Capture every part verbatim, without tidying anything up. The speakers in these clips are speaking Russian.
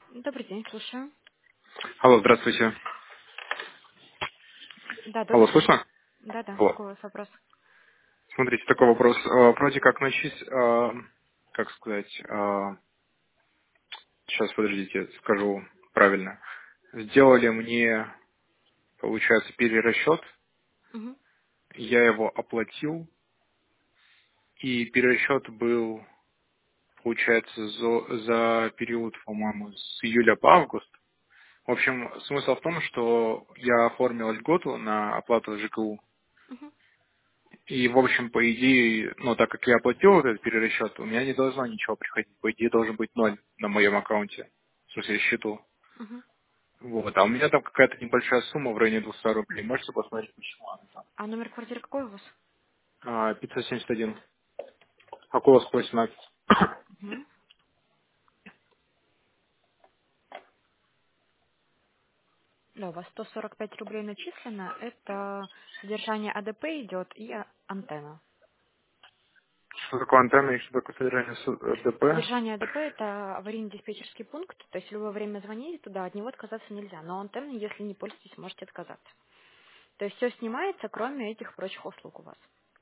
Добрый день, слушаю. Алло, здравствуйте. Да, Алло, добрый день. слышно? Да-да, Алло. какой у вас вопрос? Смотрите, такой вопрос. Э, Вроде как начись, э, как сказать, э, сейчас, подождите, скажу правильно. Сделали мне, получается, перерасчет, Мгм, я его оплатил, и перерасчет был, получается, за, за период, по-моему, с июля по август. В общем, смысл в том, что я оформил льготу на оплату ЖКУ. мгм. И, в общем, по идее, ну, так как я оплатил вот этот перерасчет, у меня не должно ничего приходить. По идее, должен быть ноль на моем аккаунте, в смысле, счету. Мгм. Вот. А у меня там какая-то небольшая сумма в районе двухсот рублей. Можете посмотреть, почему она там? А номер квартиры какой у вас? А, пятьсот семьдесят один. Какой у вас восемнадцать? Мгм. Да, у вас сто сорок пять рублей начислено. Это содержание АДП идет и а- антенна. Что такое антенна и что такое содержание с- э, ДП? Содержание АДП– это аварийный диспетчерский пункт, то есть в любое время звоните туда, от него отказаться нельзя. Но антенны, если не пользуетесь, можете отказаться. То есть все снимается, кроме этих прочих услуг у вас.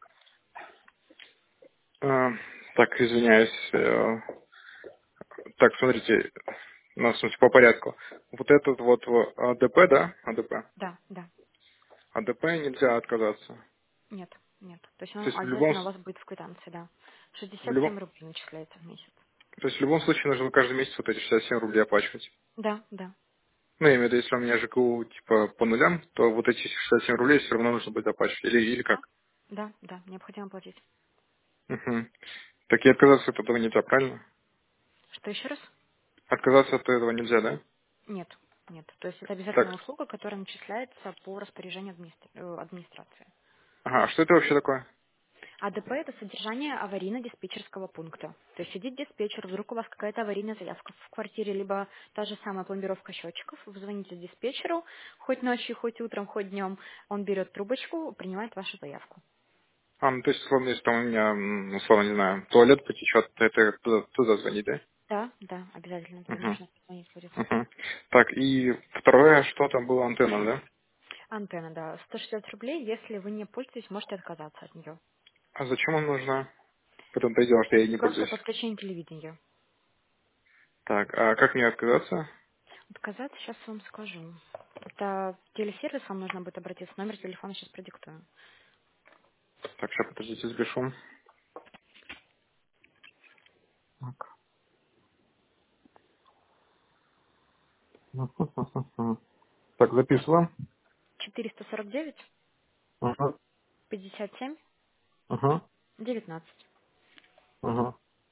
А, так, извиняюсь. э, Так, смотрите, ну, в смысле, по порядку. Вот этот вот э, АДП, да? АДП. Да, да. АДП нельзя отказаться. Нет, нет. То есть То он есть в любом, обязательно у с- вас будет в квитанции, да. в шестьдесят любом, семь рублей начисляется в месяц. То есть в любом случае нужно каждый месяц вот эти шестьдесят семь рублей оплачивать. Да, да. Ну, я имею в виду, если у меня ЖКУ типа по нулям, то вот эти шестьдесят семь рублей все равно нужно будет оплачивать. Или, или Да, как? да, да, необходимо платить. Угу. Так и отказаться от этого нельзя, правильно? Что еще раз? Отказаться от этого нельзя, да? Нет, нет. То есть это обязательная Так. услуга, которая начисляется по распоряжению администра- э, администрации. Ага, а что это вообще такое? АДП– это содержание аварийно-диспетчерского пункта. То есть сидит диспетчер, вдруг у вас какая-то аварийная заявка в квартире, либо та же самая пломбировка счетчиков, вы звоните диспетчеру, хоть ночью, хоть утром, хоть днем, он берет трубочку, принимает вашу заявку. А, ну то есть, условно, если там у меня, м, условно, не знаю, туалет потечет, то это туда, туда звонить, да? Да, да, обязательно туда Угу. нужно позвонить будет. Угу. Так, и второе, что там было, антенна, да? Антенна, да, сто шестьдесят рублей, если вы не пользуетесь, можете отказаться от нее. А зачем она нужна? Потом то и дело, что я ей не Просто пользуюсь. подключение телевидения. Так, а как мне отказаться? Отказаться сейчас вам скажу. Это в телесервис вам нужно будет обратиться. Номер телефона сейчас продиктую. Так, сейчас, подождите, запишу. Так. Мгм. Так, записываем. четыреста сорок девять Ага, пятьдесят семь ага, девятнадцать. ага.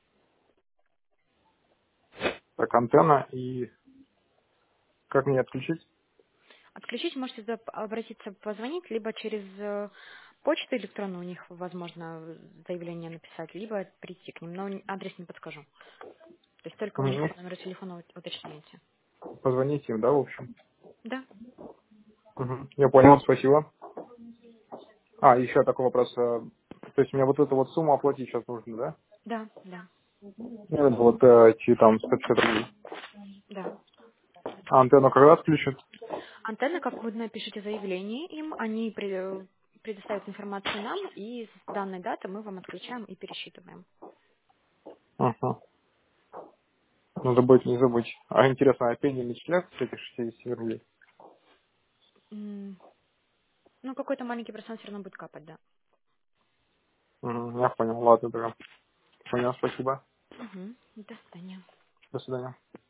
Так, антенна и как мне отключить? Отключить можете за- обратиться, позвонить, либо через э, почту электронную у них, возможно, заявление написать, либо прийти к ним, но н- адрес не подскажу. То есть только у них Мгм. по номеру телефона ут- уточняете. Позвоните им, да, в общем. Да, Мгм. Я понял, спасибо. А, еще такой вопрос. э, То есть мне вот эту вот сумму оплатить сейчас нужно, да? да, да, Ну, это вот э, эти там сто пятьдесят рублей. да. А антенну когда отключат? Антенна, как вы напишите заявление им, они пре- предоставят информацию нам, и с данной даты мы вам отключаем и пересчитываем. Ага. Надо будет не забыть. А интересно, а пени начисляют с этих шестьдесят семь рублей? М, Ну, какой-то маленький процент все равно будет капать, да. Угу, я понял. Ладно, тогда. Понял, спасибо. Угу. До свидания. До свидания.